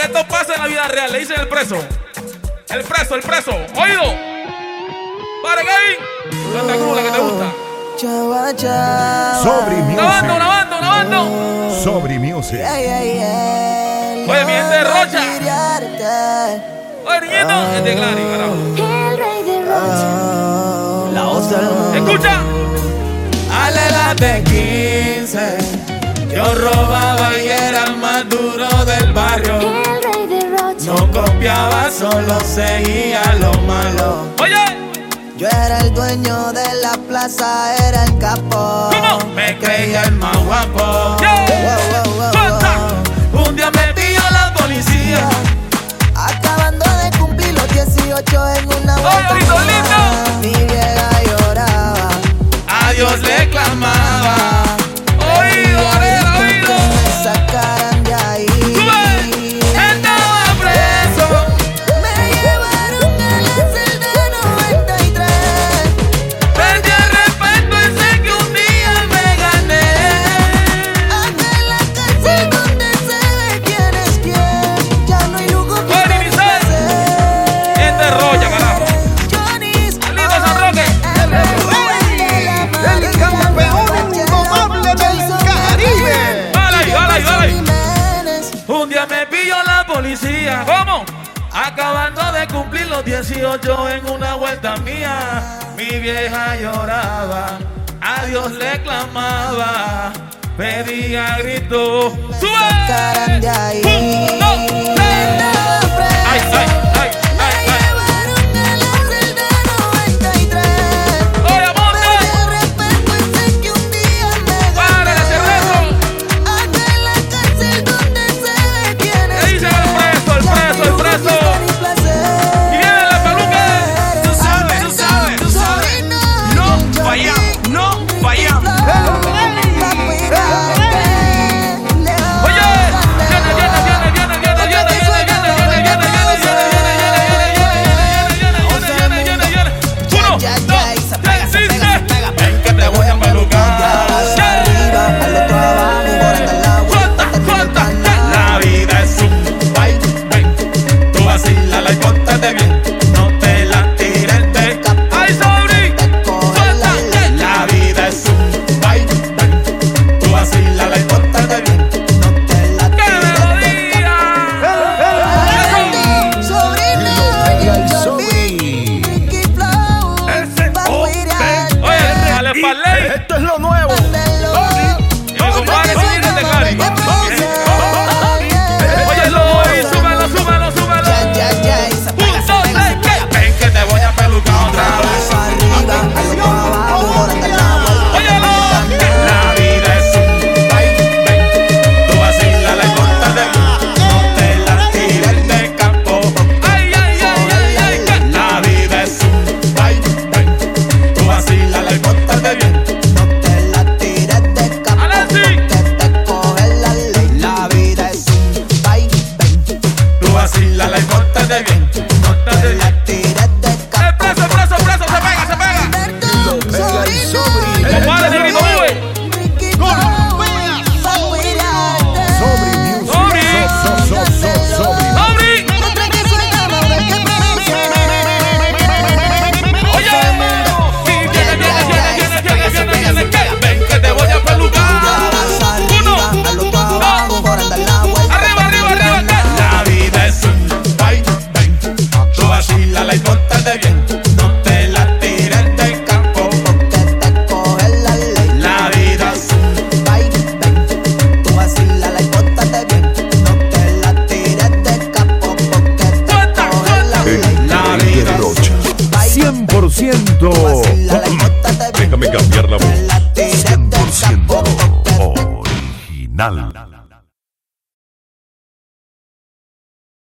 esto pasa en la vida real. Le dicen el preso. El preso, el preso. Oído. Para Kevin. Santa Cruz, la que te gusta. Sobri Music. Grabando. Sobri Music. Oye, mi gente de Rocha. Oye, niñito. Es de Clary, carajo. El rey de Rocha. La otra. Escucha. Ale las de 15. Yo robaba y era el más duro del barrio. El rey de Rocha. No copiaba, solo seguía lo malo. Oye. Yo era el dueño de la plaza, era el capo. ¿Cómo? Me creía el más guapo. Suelta. Un día me pilló la policía. Acabando de cumplir los 18 en una vuelta. Oye, lindo, lindo. Mi vieja lloraba. A Dios le clamaba. Oído, oído, oído. Me sacaran de ahí. Estaba preso. Me llevaron a la celda 93. Perdí el respeto y sé que un día me gané. Hasta la cárcel donde se ve quién es quién. Ya no hay lujo que Oye, ni Este Es de Rocha, carajo. Johnny's. Alito San Roque. El campeón indomable del Caribe. Dale ahí. Un día me pilló la policía. ¿Cómo? Acabando de cumplir los 18 en una vuelta mía. Mi vieja lloraba, a Dios le clamaba, pedía grito. Sacaran de ahí. 1, 2, 3. Ay. Me llevaron a la celda 93. Oye, monte. Perdí el respeto y sé que un día me Para gané. ese rezo. Hasta en la cárcel donde se ve quién es ¿Qué dice el preso, el quién. preso, el preso? Y viene la peluca. Tú sabes, no fallamos. Oye, viene. 1, 2, 3, 6. Ven que te voy a pelucar. Suelta. La vida es un baile, tú vacílala y pórtate bien, no te la tires de capa. Ay, Sobri. Suelta. La vida es un baile, tú vacílala y pórtate bien. ¡Qué melodía! Oye, dale pa'l ley. Esto es lo nuevo. Y mi compadre sí viene de Cari. Oye, súbelo. 1, 2, 3, ¿qué? Ven que te voy a pelucar otra vez. Óyelo. La vida es un baile, tú vacílala y pórtate bien, no te la tires de campo. Ay. ¿Qué? La vida es un baile, tú vacílala y pórtate bien. Alexi. La vida es un baile. Tú vacílala y pórtate bien. Pórtate bien. La tires de El preso, se pega. Compadre, Chiquito, vive. Sobri Music. Sobri. Sobri. Oye. Viene. ¿Qué? Ven que te voy a pelucar. 1, 2. Arriba, ¿qué? La vida es un baile, tú vacílala y pórtate bien, no te la tires del campo. La vida es un La vida es Rocha. 100%. Déjame cambiar la voz. 100% original.